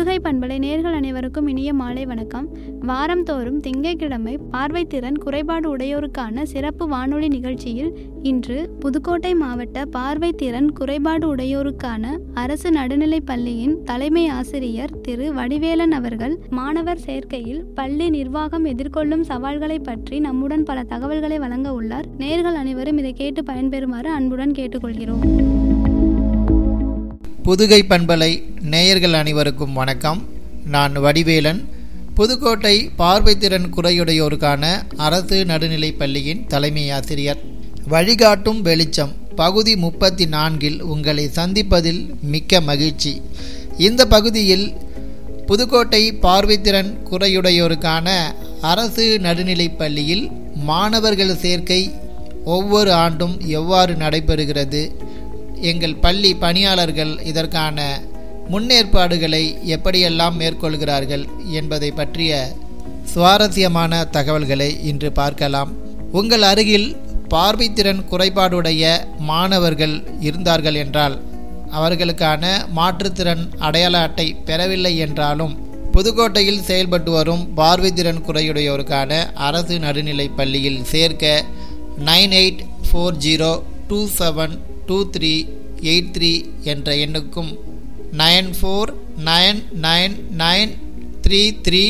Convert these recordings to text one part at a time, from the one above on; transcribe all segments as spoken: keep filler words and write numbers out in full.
புதுகை பண்பலை நேயர்கள் அனைவருக்கும் இனிய மாலை வணக்கம். வாரந்தோறும் திங்கட்கிழமை பார்வைத்திறன் குறைபாடு உடையோருக்கான சிறப்பு வானொலி நிகழ்ச்சியில் இன்று புதுக்கோட்டை மாவட்ட பார்வைத்திறன் குறைபாடு உடையோருக்கான அரசு நடுநிலைப் பள்ளியின் தலைமை ஆசிரியர் திரு வடிவேலன் அவர்கள் மாணவர் சேர்க்கையில் பள்ளி நிர்வாகம் எதிர்கொள்ளும் சவால்களை பற்றி நம்முடன் பல தகவல்களை வழங்க உள்ளார். நேயர்கள் அனைவரும் இதை கேட்டு பயன்பெறுமாறு அன்புடன் கேட்டுக்கொள்கிறோம். புதுகை பண்பலை நேயர்கள் அனைவருக்கும் வணக்கம். நான் வடிவேலன், புதுக்கோட்டை பார்வைத்திறன் குறையுடையோருக்கான அரசு நடுநிலைப் பள்ளியின் தலைமை ஆசிரியர். வழிகாட்டும் வெளிச்சம் பகுதி முப்பத்தி நான்கில் உங்களை சந்திப்பதில் மிக்க மகிழ்ச்சி. இந்த பகுதியில் புதுக்கோட்டை பார்வைத்திறன் குறையுடையோருக்கான அரசு நடுநிலைப் பள்ளியில் மாணவர்கள் சேர்க்கை ஒவ்வொரு ஆண்டும் எவ்வாறு நடைபெறுகிறது, எங்கள் பள்ளி பணியாளர்கள் இதற்கான முன்னேற்பாடுகளை எப்படியெல்லாம் மேற்கொள்கிறார்கள் என்பதை பற்றிய சுவாரஸ்யமான தகவல்களை இன்று பார்க்கலாம். உங்கள் அருகில் பார்வைத்திறன் குறைபாடுடைய மாணவர்கள் இருந்தார்கள் என்றால், அவர்களுக்கான மாற்றுத்திறன் அடையாள அட்டை பெறவில்லை என்றாலும் புதுக்கோட்டையில் செயல்பட்டு வரும் பார்வைத்திறன் குறையுடையோருக்கான அரசு நடுநிலைப் பள்ளியில் சேர்க்க nine eight four zero two seven two three eight three என்ற எண்ணுக்கும் nine four nine nine nine three three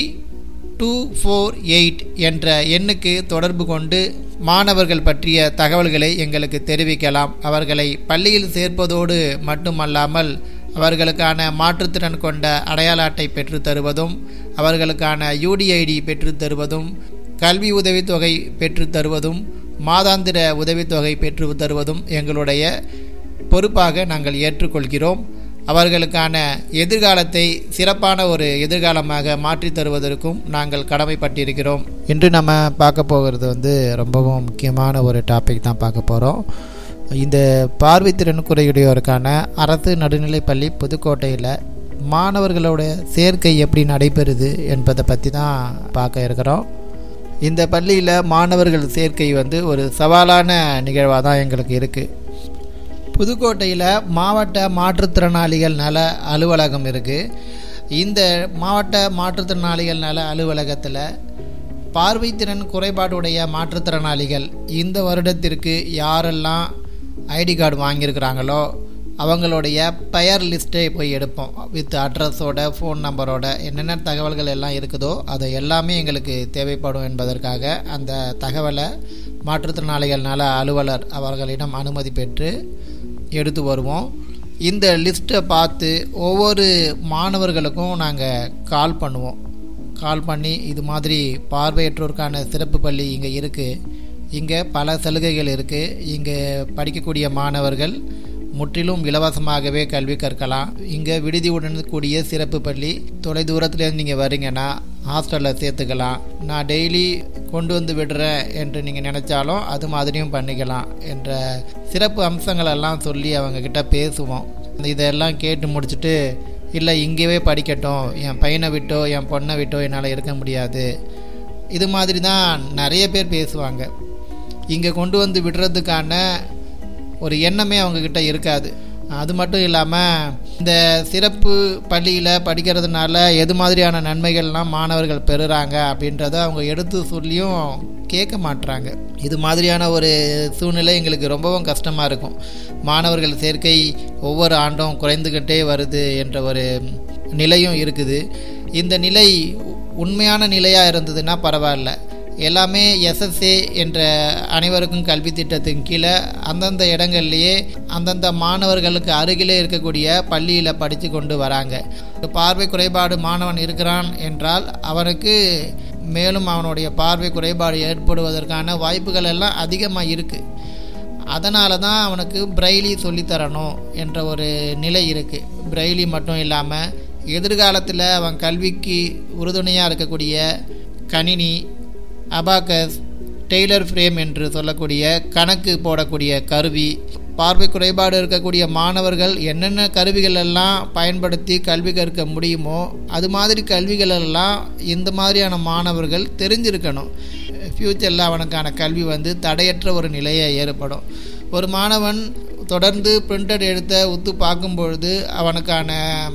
two four eight என்ற எண்ணுக்கு தொடர்பு கொண்டு மாணவர்கள் பற்றிய தகவல்களை எங்களுக்கு தெரிவிக்கலாம். அவர்களை பள்ளியில் சேர்ப்பதோடு மட்டுமல்லாமல் அவர்களுக்கான மாற்றுத்திறன் கொண்ட அடையாள அட்டை பெற்று தருவதும், அவர்களுக்கான யூடிஐடி பெற்று தருவதும், கல்வி உதவித்தொகை பெற்று தருவதும், மாதாந்திர உதவித்தொகை பெற்று தருவதும் எங்களுடைய பொறுப்பாக நாங்கள் ஏற்றுக்கொள்கிறோம். அவர்களுக்கான எதிர்காலத்தை சிறப்பான ஒரு எதிர்காலமாக மாற்றி தருவதற்கும் நாங்கள் கடமைப்பட்டிருக்கிறோம். இன்று நம்ம பார்க்க போகிறது வந்து ரொம்பவும் முக்கியமான ஒரு டாபிக் தான் பார்க்க போகிறோம். இந்த பார்வைத்திறன் குறையுடையோருக்கான அரசு நடுநிலைப் பள்ளி புதுக்கோட்டையில் மாணவர்களோட சேர்க்கை எப்படி நடைபெறுது என்பதை பற்றி தான் பார்க்க இருக்கிறோம். இந்த பள்ளியில் மாணவர்கள் சேர்க்கை வந்து ஒரு சவாலான நிகழ்வாக தான் எங்களுக்கு இருக்குது. புதுக்கோட்டையில் மாவட்ட மாற்றுத்திறனாளிகள் நல அலுவலகம் இருக்குது. இந்த மாவட்ட மாற்றுத்திறனாளிகள் நல அலுவலகத்தில் பார்வைத்திறன் குறைபாடுடைய மாற்றுத்திறனாளிகள் இந்த வருடத்திற்கு யாரெல்லாம் ஐடி கார்டு வாங்கியிருக்கிறாங்களோ அவங்களுடைய பெயர் லிஸ்ட்டை போய் எடுப்போம். வித் அட்ரஸோட, ஃபோன் நம்பரோட, என்னென்ன தகவல்கள் எல்லாம் இருக்குதோ அதை எல்லாமே எங்களுக்கு தேவைப்படும் என்பதற்காக அந்த தகவலை மாற்றுத்திறனாளிகள் நல அலுவலர் அவர்களிடம் அனுமதி பெற்று எடுத்து வருவோம். இந்த லிஸ்ட்டை பார்த்து ஒவ்வொரு மாணவர்களுக்கும் நாங்கள் கால் பண்ணுவோம். கால் பண்ணி இது மாதிரி பார்வையற்றோருக்கான சிறப்பு பள்ளி இங்கே இருக்குது, இங்கே பல சலுகைகள் இருக்குது, இங்கே படிக்கக்கூடிய மாணவர்கள் முற்றிலும் இலவசமாகவே கல்வி கற்கலாம், இங்கே விடுதியுடன் கூடிய சிறப்பு பள்ளி, தொலை தூரத்துலேருந்து நீங்கள் வரீங்கன்னா ஹாஸ்டலில் சேர்த்துக்கலாம், நான் டெய்லி கொண்டு வந்து விடுறேன் என்று நீங்கள் நினச்சாலும் அது மாதிரியும் பண்ணிக்கலாம் என்ற சிறப்பு அம்சங்களெல்லாம் சொல்லி அவங்கக்கிட்ட பேசுவோம். இதெல்லாம் கேட்டு முடிச்சுட்டு, இல்லை இங்கேயே படிக்கட்டும், என் பையனை விட்டோ என் பொண்ணை விட்டோ என்னால் இருக்க முடியாது, இது மாதிரி தான் நிறைய பேர் பேசுவாங்க. இங்கே கொண்டு வந்து விடுறதுக்கான ஒரு எண்ணமே அவங்கக்கிட்ட இருக்காது. அது மட்டும் இல்லாமல் இந்த சிறப்பு பள்ளியில் படிக்கிறதுனால எது மாதிரியான நன்மைகள்லாம் மாணவர்கள் பெறுகிறாங்க அப்படின்றத அவங்க எடுத்து சொல்லியும் கேட்க மாட்டுறாங்க. இது மாதிரியான ஒரு சூழ்நிலை எங்களுக்கு ரொம்பவும் கஷ்டமாக இருக்கும். மாணவர்கள் சேர்க்கை ஒவ்வொரு ஆண்டும் குறைந்துக்கிட்டே வருது என்ற ஒரு நிலையும் இருக்குது. இந்த நிலை உண்மையான நிலையாக இருந்ததுன்னா பரவாயில்ல. எல்லாமே எஸ்எஸ்ஏ என்ற அனைவருக்கும் கல்வி திட்டத்தின் கீழே அந்தந்த இடங்கள்லேயே அந்தந்த மாணவர்களுக்கு அருகிலே இருக்கக்கூடிய பள்ளியில் படித்து கொண்டு வராங்க. பார்வை குறைபாடு மாணவன் இருக்கிறான் என்றால் அவனுக்கு மேலும் அவனுடைய பார்வை குறைபாடு ஏற்படுவதற்கான வாய்ப்புகள் எல்லாம் அதிகமாக இருக்குது. அதனால தான் அவனுக்கு பிரெய்லி சொல்லித்தரணும் என்ற ஒரு நிலை இருக்குது. பிரெய்லி மட்டும் இல்லாமல் எதிர்காலத்தில் அவன் கல்விக்கு உறுதுணையாக இருக்கக்கூடிய கணினி, அபாக்கஸ், டெய்லர் ஃப்ரேம் என்று சொல்லக்கூடிய கணக்கு போடக்கூடிய கருவி, பார்வை குறைபாடு இருக்கக்கூடிய மாணவர்கள் என்னென்ன கருவிகள் எல்லாம் பயன்படுத்தி கல்வி கற்க முடியுமோ அது மாதிரி கல்விகள் எல்லாம் இந்த மாதிரியான மாணவர்கள் தெரிஞ்சிருக்கணும். ஃப்யூச்சரில் அவனுக்கான கல்வி வந்து தடையற்ற ஒரு நிலையை ஏற்படும். ஒரு மாணவன் தொடர்ந்து பிரிண்டட் எழுத்த உத்து பார்க்கும் பொழுது அவனுக்கான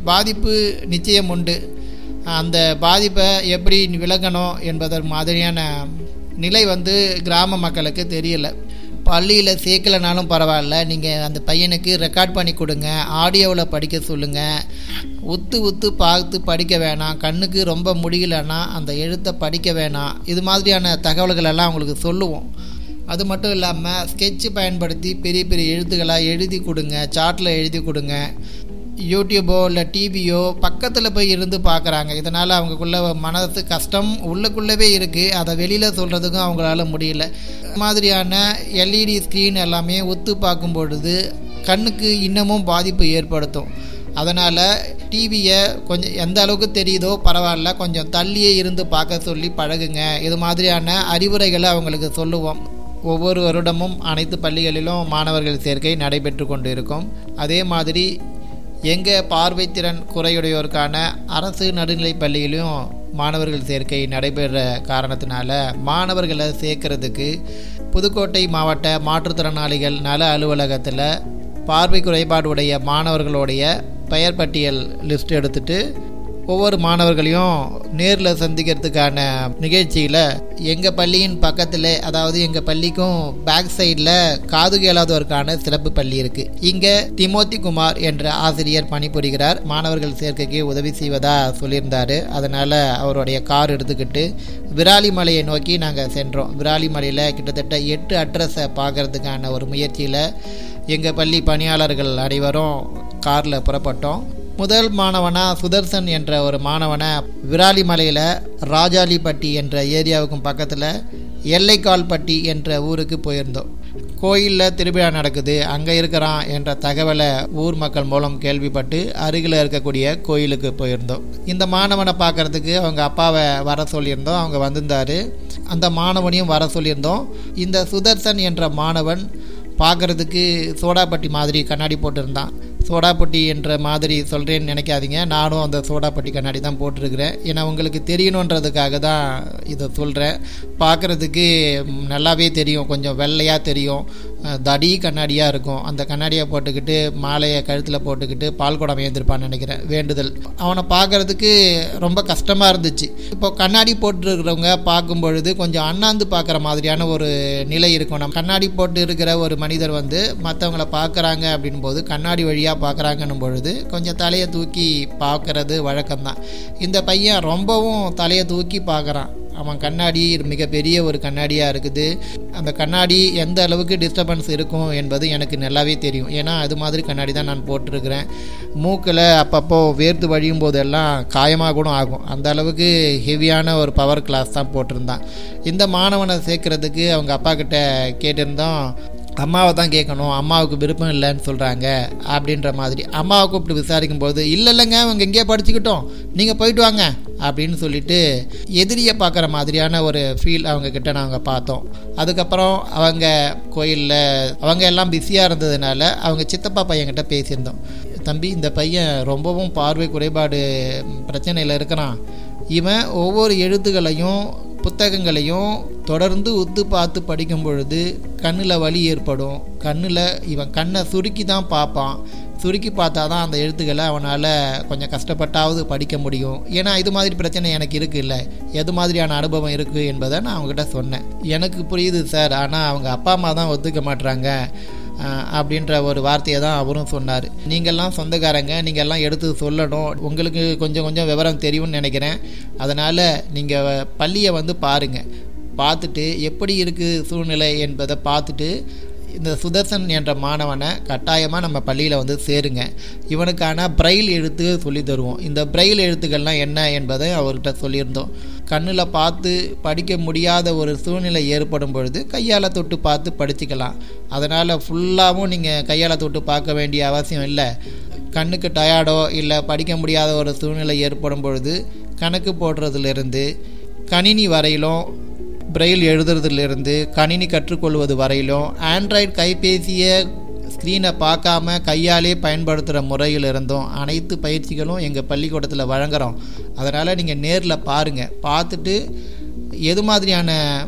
பாதிப்பு நிச்சயம் உண்டு. அந்த பாதிப்பை எப்படி விளக்கணும் என்பதற்கு மாதிரியான நிலை வந்து கிராம மக்களுக்கு தெரியல. பள்ளியில் சேர்க்கலைனாலும் பரவாயில்ல, நீங்கள் அந்த பையனுக்கு ரெக்கார்ட் பண்ணி கொடுங்க, ஆடியோவில் படிக்க சொல்லுங்கள், உத்து உத்து பார்த்து படிக்க வேணாம், கண்ணுக்கு ரொம்ப முடியலன்னா அந்த எழுத்தை படிக்க வேணாம், இது மாதிரியான தகவல்கள் எல்லாம் அவங்களுக்கு சொல்லுவோம். அது மட்டும் இல்லாமல் ஸ்கெட்சு பயன்படுத்தி பெரிய பெரிய எழுத்துக்களாக எழுதி கொடுங்க, சார்ட்டில் எழுதி கொடுங்க. யூடியூபோ இல்லை டிவியோ பக்கத்தில் போய் இருந்து பார்க்குறாங்க. இதனால் அவங்களுக்குள்ள மனசு கஷ்டம் உள்ளுக்குள்ளவே இருக்குது, அதை வெளியில் சொல்கிறதுக்கும் அவங்களால முடியல. இது மாதிரியான எல்இடி ஸ்க்ரீன் எல்லாமே ஒத்து பார்க்கும் பொழுது கண்ணுக்கு இன்னமும் பாதிப்பு ஏற்படுத்தும். அதனால் டிவியை கொஞ்சம் எந்த அளவுக்கு தெரியுதோ பரவாயில்ல, கொஞ்சம் தள்ளியே இருந்து பார்க்க சொல்லி பழகுங்க. இது மாதிரியான அறிவுரைகளை அவங்களுக்கு சொல்லுவோம். ஒவ்வொரு வருடமும் அனைத்து பள்ளிகளிலும் மாணவர்கள் சேர்க்கை நடைபெற்று கொண்டு இருக்கும். அதே மாதிரி எங்கள் பார்வைத்திறன் குறையுடையோருக்கான அரசு நடுநிலைப் பள்ளியிலும் மாணவர்கள் சேர்க்கை நடைபெற காரணத்தினால மாணவர்களை சேர்க்கறதுக்கு புதுக்கோட்டை மாவட்ட மாற்றுத்திறனாளிகள் நல அலுவலகத்தில் பார்வை குறைபாடு உடைய மாணவர்களுடைய பெயர் பட்டியல் லிஸ்ட் எடுத்துகிட்டு ஒவ்வொரு மாணவர்களையும் நேரில் சந்திக்கிறதுக்கான நிகழ்ச்சியில் எங்கள் பள்ளியின் பக்கத்தில், அதாவது எங்கள் பள்ளிக்கும் பேக் சைடில் காது கேளாதோருக்கான சிறப்பு பள்ளி இருக்குது. இங்கே திமோத்தி குமார் என்ற ஆசிரியர் பணிபுரிகிறார். மாணவர்கள் சேர்க்கைக்கு உதவி செய்வதாக சொல்லியிருந்தார். அதனால் அவருடைய கார் எடுத்துக்கிட்டு விராலிமலையை நோக்கி நாங்கள் சென்றோம். விராலிமலையில் கிட்டத்தட்ட எட்டு அட்ரஸை பார்க்கறதுக்கான ஒரு முயற்சியில் எங்கள் பள்ளி பணியாளர்கள் அனைவரும் காரில் புறப்பட்டோம். முதல் மாணவனாக சுதர்சன் என்ற ஒரு மாணவனை விராலிமலையில் ராஜாலிப்பட்டி என்ற ஏரியாவுக்கும் பக்கத்தில் எல்லைக்கால்பட்டி என்ற ஊருக்கு போயிருந்தோம். கோயிலில் திருவிழா நடக்குது, அங்கே இருக்கிறான் என்ற தகவலை ஊர் மக்கள் மூலம் கேள்விப்பட்டு அருகில் இருக்கக்கூடிய கோயிலுக்கு போயிருந்தோம். இந்த மாணவனை பார்க்குறதுக்கு அவங்க அப்பாவை வர சொல்லியிருந்தோம். அவங்க வந்திருந்தார். அந்த மாணவனையும் வர சொல்லியிருந்தோம். இந்த சுதர்சன் என்ற மாணவன் பார்க்குறதுக்கு சோடாப்பட்டி மாதிரி கண்ணாடி போட்டிருந்தான். சோடாப்பட்டி என்ற மாதிரி சொல்கிறேன்னு நினைக்காதீங்க, நானும் அந்த சோடாப்பட்டி கண்ணாடி தான் போட்டிருக்கிறேன். ஏன்னா உங்களுக்கு தெரியணுன்றதுக்காக தான் இதை சொல்கிறேன். பார்க்குறதுக்கு நல்லாவே தெரியும், கொஞ்சம் வெள்ளையாக தெரியும், தடி கண்ணாடியாக இருக்கும். அந்த கண்ணாடியை போட்டுக்கிட்டு மாலையை கழுத்தில் போட்டுக்கிட்டு பால் குடம் ஏந்திருப்பான்னு நினைக்கிறேன், வேண்டுதல். அவனை பார்க்குறதுக்கு ரொம்ப கஷ்டமாக இருந்துச்சு. இப்போ கண்ணாடி போட்டுருக்கிறவங்க பார்க்கும் பொழுது கொஞ்சம் அண்ணாந்து பார்க்குற மாதிரியான ஒரு நிலை இருக்கும். நம்ம கண்ணாடி போட்டு இருக்கிற ஒரு மனிதர் வந்து மற்றவங்கள பார்க்குறாங்க அப்படின் போது கண்ணாடி வழியாக பார்க்குறாங்கன்னும் பொழுது கொஞ்சம் தலையை தூக்கி பார்க்குறது வழக்கம்தான். இந்த பையன் ரொம்பவும் தலையை தூக்கி பார்க்குறான். அவன் கண்ணாடி மிகப்பெரிய ஒரு கண்ணாடியாக இருக்குது. அந்த கண்ணாடி எந்த அளவுக்கு டிஸ்டர்பன்ஸ் இருக்கும் என்பது எனக்கு நல்லாவே தெரியும். ஏன்னா அது மாதிரி கண்ணாடி தான் நான் போட்டிருக்கிறேன். மூக்கில் அப்பப்போ வேர்த்து வழியும் போதெல்லாம் காயமாக கூட ஆகும். அந்த அளவுக்கு ஹெவியான ஒரு பவர் கிளாஸ் தான் போட்டிருந்தான். இந்த மாணவனை சேர்க்கறதுக்கு அவங்க அப்பா கிட்ட கேட்டிருந்தோம். அம்மாவை தான் கேட்கணும், அம்மாவுக்கு விருப்பம் இல்லைன்னு சொல்கிறாங்க அப்படின்ற மாதிரி. அம்மாவை கூப்பிட்டு விசாரிக்கும்போது இல்லை இல்லைங்க அவங்க எங்கேயே படிச்சுக்கிட்டோம், நீங்கள் போயிட்டு வாங்க அப்படின்னு சொல்லிட்டு எதிரியை பார்க்குற மாதிரியான ஒரு ஃபீல் அவங்கக்கிட்ட நாங்கள் பார்த்தோம். அதுக்கப்புறம் அவங்க கோயிலில் அவங்க எல்லாம் பிஸியாக இருந்ததுனால அவங்க சித்தப்பா பையன்கிட்ட பேசியிருந்தோம். தம்பி, இந்த பையன் ரொம்பவும் பார்வை குறைபாடு பிரச்சனையில் இருக்கிறான். இவன் ஒவ்வொரு எழுத்துக்களையும் புத்தகங்களையும் தொடர்ந்து உத்து பார்த்து படிக்கும் பொழுது கண்ணில் வலி ஏற்படும். கண்ணில் இவன் கண்ணை சுருக்கி தான் பார்ப்பான். சுருக்கி பார்த்தா தான் அந்த எழுத்துக்களை அவனால் கொஞ்சம் கஷ்டப்பட்டாவது படிக்க முடியும். ஏன்னா இது மாதிரி பிரச்சனை எனக்கு இருக்குது, இல்லை எது மாதிரியான அனுபவம் இருக்குது என்பதை நான் அவங்ககிட்ட சொன்னேன். எனக்கு புரியுது சார், ஆனால் அவங்க அப்பா அம்மா தான் ஒத்துக்க மாட்டுறாங்க அப்படின்ற ஒரு வார்த்தையை தான் அவரும் சொன்னார். நீங்கள்லாம் சொந்தக்காரங்க, நீங்கள்லாம் எடுத்து சொல்லணும், உங்களுக்கு கொஞ்சம் கொஞ்சம் விவரம் தெரியும்னு நினைக்கிறேன். அதனால் நீங்கள் பள்ளியை வந்து பாருங்கள், பார்த்துட்டு எப்படி இருக்குது சூழ்நிலை என்பதை பார்த்துட்டு இந்த சுதர்சன் என்ற மாணவனை கட்டாயமாக நம்ம பள்ளியில் வந்து சேருங்க. இவனுக்கான பிரெயில் எழுத்து சொல்லி தருவோம். இந்த பிரெயில் எழுத்துக்கள்லாம் என்ன என்பதை அவர்கிட்ட சொல்லியிருந்தோம். கண்ணில் பார்த்து படிக்க முடியாத ஒரு சூழ்நிலை ஏற்படும் பொழுது கையால் தொட்டு பார்த்து படிச்சுக்கலாம். அதனால் ஃபுல்லாகவும் நீங்கள் கையால் தொட்டு பார்க்க வேண்டிய அவசியம் இல்லை. கண்ணுக்கு டயர்டோ இல்லை படிக்க முடியாத ஒரு சூழ்நிலை ஏற்படும் பொழுது கணக்கு போடுறதுலேருந்து கணினி வரையிலும், பிரெயில் எழுதுறதுலேருந்து கணினி கற்றுக்கொள்வது வரையிலும், ஆண்ட்ராய்டு கைபேசியை ஸ்க்ரீனை பார்க்காம கையாலே பயன்படுத்துகிற முறையிலிருந்தும் அனைத்து பயிற்சிகளும் எங்கள் பள்ளிக்கூடத்தில் வழங்குகிறோம். அதனால் நீங்கள் நேரில் பாருங்கள். பார்த்துட்டு எது மாதிரியான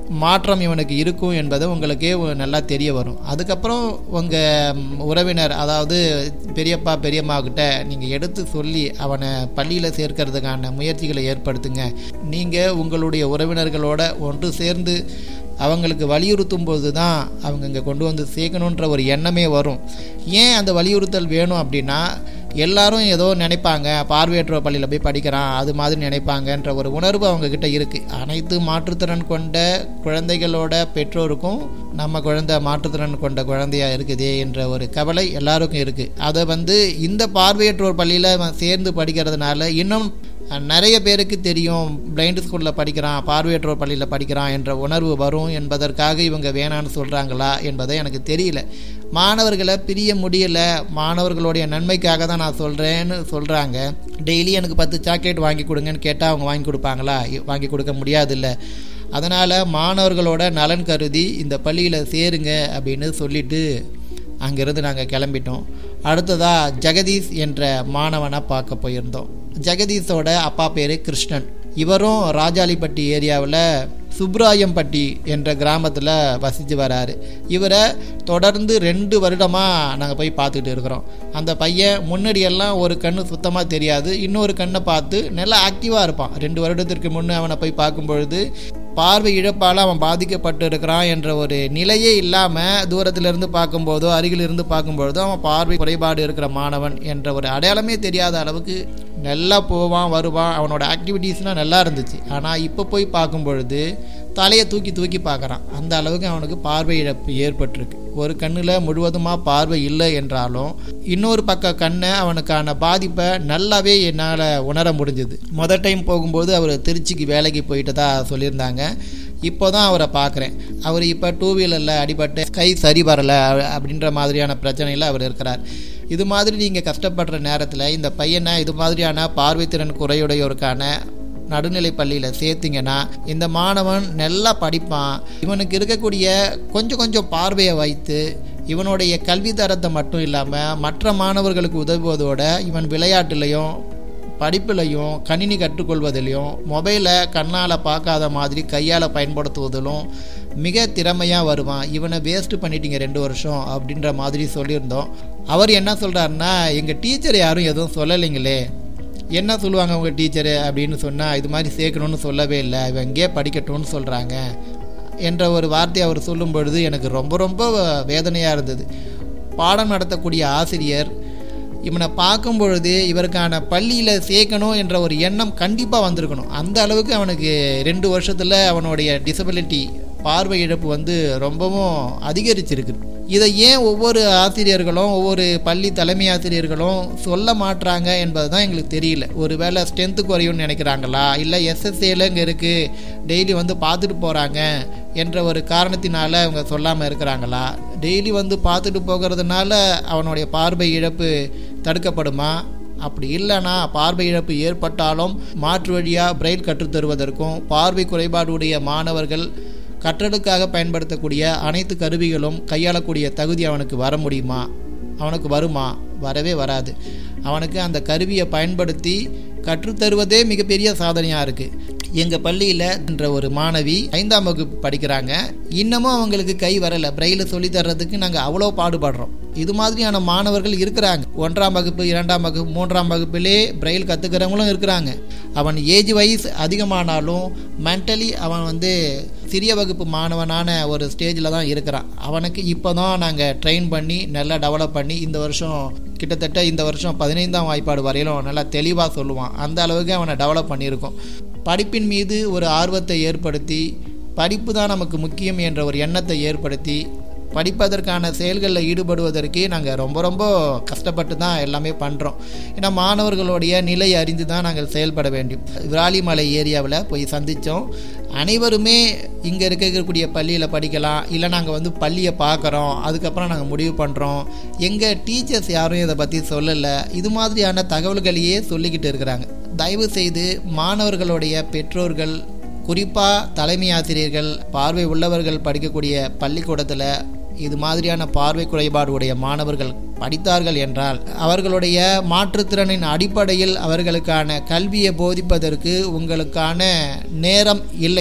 மாற்றம் இவனுக்கு இருக்கும் என்பது உங்களுக்கே நல்லா தெரிய வரும். அதுக்கப்புறம் உங்கள் உறவினர், அதாவது பெரியப்பா பெரியம்மா கிட்ட நீங்கள் எடுத்து சொல்லி அவனை பள்ளியில் சேர்க்கறதுக்கான முயற்சிகளை ஏற்படுத்துங்க. நீங்கள் உங்களுடைய உறவினர்களோட ஒன்று சேர்ந்து அவங்களுக்கு வலியுறுத்தும் போது தான் அவங்க இங்கே கொண்டு வந்து சேர்க்கணுன்ற ஒரு எண்ணமே வரும். ஏன் அந்த வலியுறுத்தல் வேணும் அப்படின்னா, எல்லாரும் ஏதோ நினைப்பாங்க, பார்வையற்றோர் பள்ளியில் போய் படிக்கிறான் அது மாதிரி நினைப்பாங்கன்ற ஒரு உணர்வு அவங்கக்கிட்ட இருக்குது. அனைத்து மாற்றுத்திறன் கொண்ட குழந்தைகளோட பெற்றோருக்கும் நம்ம குழந்தை மாற்றுத்திறன் கொண்ட குழந்தையாக இருக்குதே என்ற ஒரு கவலை எல்லாருக்கும் இருக்குது. அதை வந்து இந்த பார்வையற்றோர் பள்ளியில் சேர்ந்து படிக்கிறதுனால இன்னும் நிறைய பேருக்கு தெரியும், பிளைண்ட் ஸ்கூலில் படிக்கிறான், பார்வையற்றோர் பள்ளியில் படிக்கிறான் என்ற உணர்வு வரும் என்பதற்காக இவங்க வேணான்னு சொல்கிறாங்களா என்பதை எனக்கு தெரியல. மாணவர்களை பிரிய முடியலை, மாணவர்களுடைய நன்மைக்காக தான் நான் சொல்கிறேன்னு சொல்கிறாங்க. டெய்லி எனக்கு பத்து சாக்லேட் வாங்கி கொடுங்கன்னு கேட்டால் அவங்க வாங்கி கொடுப்பாங்களா? வாங்கி கொடுக்க முடியாதில்ல. அதனால் மாணவர்களோட நலன் கருதி இந்த பள்ளியில் சேருங்க அப்படின்னு சொல்லிவிட்டு அங்கேருந்து நாங்கள் கிளம்பிட்டோம். அடுத்ததாக ஜெகதீஷ் என்ற மாணவனை பார்க்க போயிருந்தோம். ஜெகதீஷோட அப்பா பேர் கிருஷ்ணன். இவரும் ராஜாளிப்பட்டி ஏரியாவில் சுப்ராயம்பட்டி என்ற கிராமத்தில் வசித்து வராரு. இவரை தொடர்ந்து ரெண்டு வருடமாக நாங்கள் போய் பார்த்துக்கிட்டு இருக்கிறோம். அந்த பையன் முன்னாடியெல்லாம் ஒரு கண்ணு சுத்தமாக தெரியாது, இன்னொரு கண்ணை பார்த்து நல்லா ஆக்டிவாக இருப்பான். ரெண்டு வருடத்திற்கு முன்னே அவனை போய் பார்க்கும் பொழுது பார்வை இழப்பால் அவன் பாதிக்கப்பட்டு இருக்கிறான் என்ற ஒரு நிலையே இல்லாமல் தூரத்திலிருந்து பார்க்கும்போதோ அருகிலிருந்து பார்க்கும்பொழுதோ அவன் பார்வை குறைபாடு இருக்கிற மாணவன் என்ற ஒரு அடையாளமே தெரியாத அளவுக்கு நல்லா போவான் வருவான். அவனோட ஆக்டிவிட்டீஸ்னால் நல்லா இருந்துச்சு. ஆனால் இப்போ போய் பார்க்கும் பொழுது தலையை தூக்கி தூக்கி பார்க்குறான். அந்த அளவுக்கு அவனுக்கு பார்வை இழப்பு ஏற்பட்டிருக்கு. ஒரு கண்ணில் முழுவதுமாக பார்வை இல்லை என்றாலும் இன்னொரு பக்க கண்ணை அவனுக்கான பாதிப்பை நல்லாவே என்னால் உணர முடிஞ்சுது. மொதல் டைம் போகும்போது அவர் திருச்சிக்கு வேலைக்கு போயிட்டு தான் சொல்லியிருந்தாங்க. இப்போ தான் அவரை பார்க்குறேன். அவர் இப்போ டூ வீலரில் அடிபட்டு கை சரி வரலை அப்படின்ற மாதிரியான பிரச்சனையில் அவர் இருக்கிறார். இது மாதிரி நீங்கள் கஷ்டப்படுற நேரத்தில் இந்த பையனை இது மாதிரியான பார்வைத்திறன் குறையுடையோருக்கான நடுநிலை பள்ளியில் சேர்த்திங்கன்னா இந்த மாணவன் நல்லா படிப்பான். இவனுக்கு இருக்கக்கூடிய கொஞ்சம் கொஞ்சம் பார்வையை வைத்து இவனுடைய கல்வி தரத்தை மட்டும் இல்லாமல் மற்ற மாணவர்களுக்கு உதவுவதோட இவன் விளையாட்டுலையும் படிப்புலையும் கணினி கற்றுக்கொள்வதிலையும் மொபைலை கண்ணால் பார்க்காத மாதிரி கையால் பயன்படுத்துவதிலும் மிக திறமையாக வருவான். இவனை வேஸ்ட்டு பண்ணிட்டீங்க ரெண்டு வருஷம் அப்படின்ற மாதிரி சொல்லியிருந்தோம். அவர் என்ன சொல்கிறாருன்னா, எங்கள் டீச்சர் யாரும் எதுவும் சொல்லலைங்களே, என்ன சொல்லுவாங்க உங்கள் டீச்சரு அப்படின்னு சொன்னால் இது மாதிரி சேர்க்கணுன்னு சொல்லவே இல்லை, இவன் இங்கே படிக்கட்டும்னு சொல்கிறாங்க என்ற ஒரு வார்த்தையை அவர் சொல்லும் பொழுது எனக்கு ரொம்ப ரொம்ப வேதனையாக இருந்தது. பாடம் நடத்தக்கூடிய ஆசிரியர் இவனை பார்க்கும் பொழுது இவருக்கான பள்ளியில் சேர்க்கணும் என்ற ஒரு எண்ணம் கண்டிப்பாக வந்திருக்கணும். அந்த அளவுக்கு அவனுக்கு ரெண்டு வருஷத்தில் அவனுடைய டிசபிலிட்டி பார்வை இழப்பு வந்து ரொம்பவும் அதிகரிச்சிருக்கு. இதை ஏன் ஒவ்வொரு ஆசிரியர்களும் ஒவ்வொரு பள்ளி தலைமை ஆசிரியர்களும் சொல்ல மாட்டுறாங்க என்பது தான் எங்களுக்கு தெரியல. ஒரு வேளை ஸ்ட்ரென்த்து குறையும்னு நினைக்கிறாங்களா, இல்லை எஸ்எஸ்ஏல இங்கே இருக்குது டெய்லி வந்து பார்த்துட்டு போகிறாங்க என்ற ஒரு காரணத்தினால அவங்க சொல்லாமல் இருக்கிறாங்களா? டெய்லி வந்து பார்த்துட்டு போகிறதுனால அவனுடைய பார்வை இழப்பு தடுக்கப்படுமா? அப்படி இல்லைனா பார்வை இழப்பு ஏற்பட்டாலும் மாற்று வழியாக பிரெயில் கற்றுத்தருவதற்கும் பார்வை குறைபாடு உடைய மாணவர்கள் கற்றலுக்காக பயன்படுத்தக்கூடிய அனைத்து கருவிகளும் கையாளக்கூடிய தகுதி அவனுக்கு வர முடியுமா? அவனுக்கு வருமா? வரவே வராது. அவனுக்கு அந்த கருவியை பயன்படுத்தி கற்றுத்தருவதே மிகப்பெரிய சாதனையாக இருக்குது. எங்கள் பள்ளியில் என்ற ஒரு மாணவி ஐந்தாம் வகுப்பு படிக்கிறாங்க. இன்னமும் அவங்களுக்கு கை வரலை. பிரெயில் சொல்லி தர்றதுக்கு நாங்கள் அவ்வளோ பாடுபடுறோம். இது மாதிரியான மாணவர்கள் இருக்கிறாங்க. ஒன்றாம் வகுப்பு இரண்டாம் வகுப்பு மூன்றாம் வகுப்பிலே பிரெயில் கற்றுக்கிறவங்களும் இருக்கிறாங்க. அவன் ஏஜ் வைஸ் அதிகமானாலும் மென்டலி அவன் வந்து சிறிய வகுப்பு மாணவனான ஒரு ஸ்டேஜில் தான் இருக்கிறான். அவனுக்கு இப்போ தான் நாங்கள் ட்ரெயின் பண்ணி நல்லா டெவலப் பண்ணி இந்த வருஷம் கிட்டத்தட்ட இந்த வருஷம் பதினைந்தாம் வாய்ப்பாடு வரையிலும் நல்லா தெளிவாக சொல்லுவான். அந்த அளவுக்கு அவனை டெவலப் பண்ணியிருக்கோம். படிப்பின் மீது ஒரு ஆர்வத்தை ஏற்படுத்தி படிப்பு தான் நமக்கு முக்கியம் என்ற ஒரு எண்ணத்தை ஏற்படுத்தி படிப்பதற்கான செயல்களில் ஈடுபடுவதற்கே நாங்கள் ரொம்ப ரொம்ப கஷ்டப்பட்டு தான் எல்லாமே பண்ணுறோம். ஏன்னா மாணவர்களுடைய நிலை அறிந்து தான் நாங்கள் செயல்பட வேண்டும். விராலிமலை ஏரியாவில் போய் சந்தித்தோம். அனைவருமே இங்கே இருக்கக்கூடிய பள்ளியில் படிக்கலாம், இல்லை நாங்கள் வந்து பள்ளியை பார்க்குறோம், அதுக்கப்புறம் நாங்கள் முடிவு பண்ணுறோம், எங்கள் டீச்சர்ஸ் யாரும் இதை பற்றி சொல்லலை, இது மாதிரியான தகவல்களையே சொல்லிக்கிட்டு இருக்கிறாங்க. தயவு செய்து மாணவர்களுடைய பெற்றோர்கள், குறிப்பாக தலைமை ஆசிரியர்கள், பார்வை உள்ளவர்கள் படிக்கக்கூடிய பள்ளிக்கூடத்தில் இது மாதிரியான பார்வை குறைபாடு உடைய மாணவர்கள் படித்தார்கள் என்றால் அவர்களுடைய மாற்றுத்திறனின் அடிப்படையில் அவர்களுக்கான கல்வியை போதிப்பதற்கு உங்களுக்கான நேரம் இல்லை.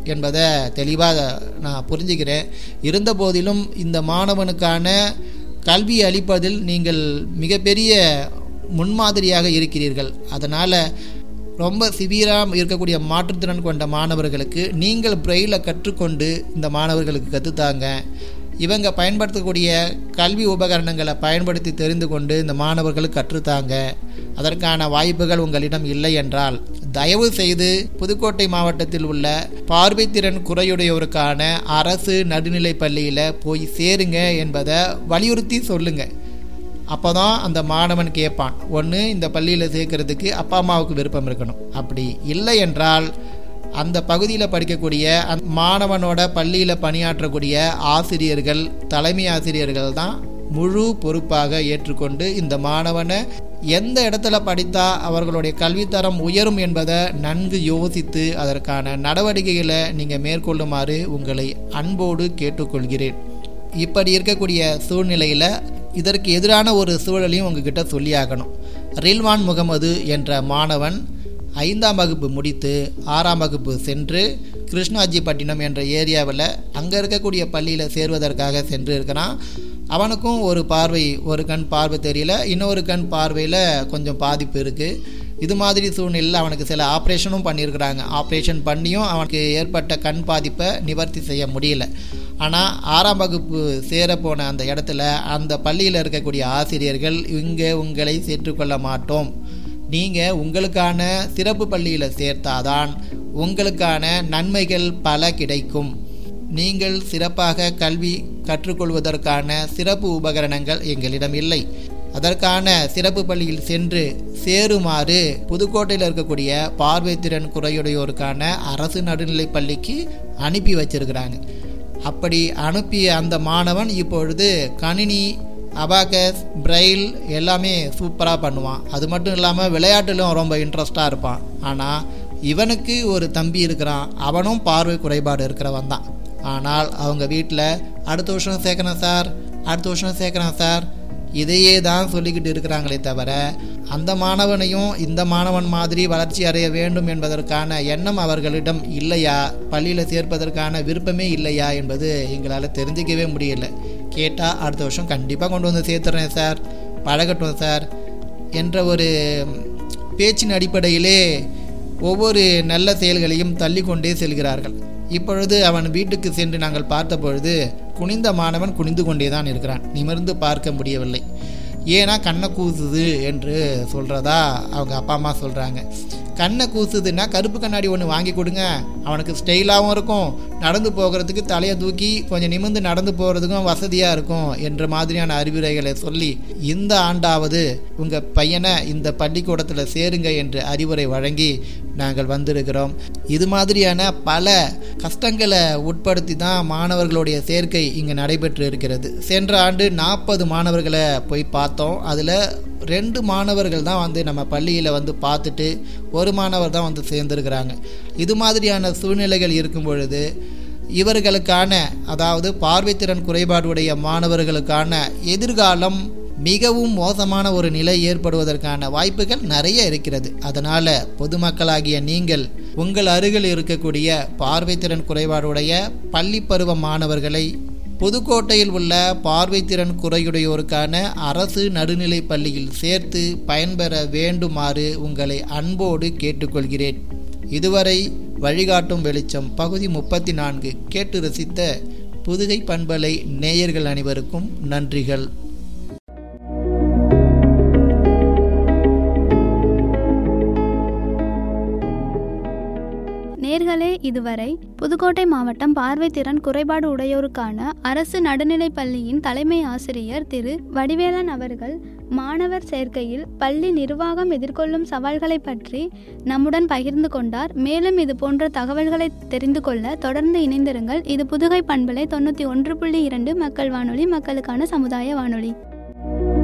என்பதை தெளிவாக நான் புரிஞ்சுக்கிறேன். இருந்த போதிலும் இந்த மாணவனுக்கான கல்வி அளிப்பதில் நீங்கள் மிகப்பெரிய முன்மாதிரியாக இருக்கிறீர்கள். அதனால் ரொம்ப சிவியராக இருக்கக்கூடிய மாற்றுத்திறன் கொண்ட மாணவர்களுக்கு நீங்கள் பிரெயிலை கற்றுக்கொண்டு இந்த மாணவர்களுக்கு கற்றுத்தாங்க. இவங்க பயன்படுத்தக்கூடிய கல்வி உபகரணங்களை பயன்படுத்தி தெரிந்து கொண்டு இந்த மாணவர்களுக்கு கற்றுத்தாங்க. அதற்கான வாய்ப்புகள் உங்களிடம் இல்லை என்றால் தயவு செய்து புதுக்கோட்டை மாவட்டத்தில் உள்ள பார்வைத்திறன் குறையுடையோருக்கான அரசு நடுநிலை பள்ளியில் போய் சேருங்க என்பதை வலியுறுத்தி சொல்லுங்க. அப்போ தான் அந்த மாணவன் கேட்பான். ஒன்று, இந்த பள்ளியில் சேர்க்கறதுக்கு அப்பா அம்மாவுக்கு விருப்பம் இருக்கணும். அப்படி இல்லை என்றால் அந்த பகுதியில் படிக்கக்கூடிய அந்த மாணவனோட பள்ளியில் பணியாற்றக்கூடிய ஆசிரியர்கள், தலைமை ஆசிரியர்கள் தான் முழு பொறுப்பாக ஏற்றுக்கொண்டு இந்த மாணவனை எந்த இடத்துல படித்தா அவர்களுடைய கல்வித்தரம் உயரும் என்பதை நன்கு யோசித்து அதற்கான நடவடிக்கைகளை நீங்கள் மேற்கொள்ளுமாறு உங்களை அன்போடு கேட்டுக்கொள்கிறேன். இப்படி இருக்கக்கூடிய சூழ்நிலையில் இதற்கு எதிரான ஒரு சூழலையும் உங்ககிட்ட சொல்லியாகணும். ரில்வான் முகமது என்ற மாணவன் ஐந்தாம் வகுப்பு முடித்து ஆறாம் வகுப்பு சென்று கிருஷ்ணாஜிப்பட்டினம் என்ற ஏரியாவில் அங்கே இருக்கக்கூடிய பள்ளியில் சேர்வதற்காக சென்று இருக்கிறான். அவனுக்கும் ஒரு பார்வை, ஒரு கண் பார்வை தெரியல, இன்னொரு கண் பார்வையில் கொஞ்சம் பாதிப்பு இருக்குது. இது மாதிரி சூழ்நிலையில் அவனுக்கு சில ஆப்ரேஷனும் பண்ணியிருக்கிறாங்க. ஆப்ரேஷன் பண்ணியும் அவனுக்கு ஏற்பட்ட கண் பாதிப்பை நிவர்த்தி செய்ய முடியல. ஆனால் ஆறாம் வகுப்பு சேரப்போன அந்த இடத்துல அந்த பள்ளியில் இருக்கக்கூடிய ஆசிரியர்கள் இங்கே உங்களை சேர்த்துக்கொள்ள மாட்டோம், நீங்கள் உங்களுக்கான சிறப்பு பள்ளியில் சேர்த்தாதான் உங்களுக்கான நன்மைகள் பல கிடைக்கும், நீங்கள் சிறப்பாக கல்வி கற்றுக்கொள்வதற்கான சிறப்பு உபகரணங்கள் எங்களிடம் இல்லை, அதற்கான சிறப்பு பள்ளியில் சென்று சேருமாறு புதுக்கோட்டையில் இருக்கக்கூடிய பார்வைத்திறன் குறையுடையோருக்கான அரசு நடுநிலை பள்ளிக்கு அனுப்பி வச்சிருக்கிறாங்க. அப்படி அனுப்பிய அந்த மாணவன் இப்பொழுது கணினி, அபாகஸ், பிரெயில் எல்லாமே சூப்பராக பண்ணுவான். அது மட்டும் இல்லாமல் விளையாட்டிலும் ரொம்ப இன்ட்ரெஸ்டாக இருப்பான். ஆனால் இவனுக்கு ஒரு தம்பி இருக்கிறான், அவனும் பார்வை குறைபாடு இருக்கிறவன் தான். ஆனால் அவங்க வீட்டில் அடுத்த வருஷம் சேர்க்கணும் சார், அடுத்த வருஷம் சேர்க்குறேன் சார், இதையே தான் சொல்லிக்கிட்டு இருக்கிறாங்களே தவிர அந்த மாணவனையும் இந்த மாணவன் மாதிரி வளர்ச்சி அடைய வேண்டும் என்பதற்கான எண்ணம் அவர்களிடம் இல்லையா, பள்ளியில் சேர்ப்பதற்கான விருப்பமே இல்லையா என்பது எங்களால் தெரிஞ்சிக்கவே முடியல. கேட்டால் அடுத்த வருஷம் கண்டிப்பாக கொண்டு வந்து சேர்த்துறேன் சார், பழகட்டும் சார் என்ற ஒரு பேச்சின் அடிப்படையிலே ஒவ்வொரு நல்ல செயல்களையும் தள்ளி கொண்டே செல்கிறார்கள். இப்பொழுது அவன் வீட்டுக்கு சென்று நாங்கள் பார்த்த பொழுது குனிந்த மாணவன் குனிந்து கொண்டே தான் இருக்கிறான், நிமிர்ந்து பார்க்க முடியவில்லை. ஏன்னா கண்ணை கூசுது என்று சொல்கிறதா அவங்க அப்பா அம்மா சொல்கிறாங்க. கண்ணை கூசுதுன்னா கருப்பு கண்ணாடி ஒன்று வாங்கி கொடுங்க, அவனுக்கு ஸ்டைலாகவும் இருக்கும், நடந்து போகிறதுக்கு தலையை தூக்கி கொஞ்சம் நிமிர்ந்து நடந்து போகிறதுக்கும் வசதியாக இருக்கும் என்ற மாதிரியான அறிவுரைகளை சொல்லி இந்த ஆண்டாவது உங்கள் பையனை இந்த பள்ளிக்கூடத்தில் சேருங்க என்று அறிவுரை வழங்கி நாங்கள் வந்திருக்கிறோம். இது மாதிரியான பல கஷ்டங்களை உட்படுத்தி தான் மாணவர்களுடைய சேர்க்கை இங்கே நடைபெற்று இருக்கிறது. சென்ற ஆண்டு நாற்பது மாணவர்களை போய் பார்த்தோம். அதில் ரெண்டு மாணவர்கள் தான் வந்து நம்ம பள்ளியில் வந்து பார்த்துட்டு ஒரு மாணவர் தான் வந்து சேர்ந்துருக்கிறாங்க. இது மாதிரியான சூழ்நிலைகள் இருக்கும் பொழுது இவர்களுக்கான, அதாவது பார்வைத்திறன் குறைபாடுடைய மாணவர்களுக்கான எதிர்காலம் மிகவும் மோசமான ஒரு நிலை ஏற்படுவதற்கான வாய்ப்புகள் நிறைய இருக்கிறது. அதனால் பொதுமக்களாகிய நீங்கள் உங்கள் அருகில் இருக்கக்கூடிய பார்வைத்திறன் குறைபாடுடைய பள்ளி பருவ மாணவர்களை புதுக்கோட்டையில் உள்ள பார்வைத்திறன் குறையுடையோருக்கான அரசு நடுநிலை பள்ளியில் சேர்த்து பயன்பெற வேண்டுமாறு உங்களை அன்போடு கேட்டுக்கொள்கிறேன். இதுவரை வழிகாட்டும் வெளிச்சம் பகுதி முப்பத்தி நான்கு கேட்டு ரசித்த புதுகை பண்பலை நேயர்கள் அனைவருக்கும் நன்றிகள். நேர்களே, இதுவரை புதுக்கோட்டை மாவட்டம் பார்வைத்திறன் குறைபாடு உடையோருக்கான அரசு நடுநிலைப் பள்ளியின் தலைமை ஆசிரியர் திரு வடிவேலன் அவர்கள் மாணவர் சேர்க்கையில் பள்ளி நிர்வாகம் எதிர்கொள்ளும் சவால்களை பற்றி நம்முடன் பகிர்ந்து கொண்டார். மேலும் இது போன்ற தகவல்களை தெரிந்து கொள்ள தொடர்ந்து இணைந்திருங்கள். இது புதுகை பண்பலை தொண்ணூற்றி ஒன்று புள்ளி இரண்டு மக்கள் வானொலி, மக்களுக்கான சமுதாய வானொலி.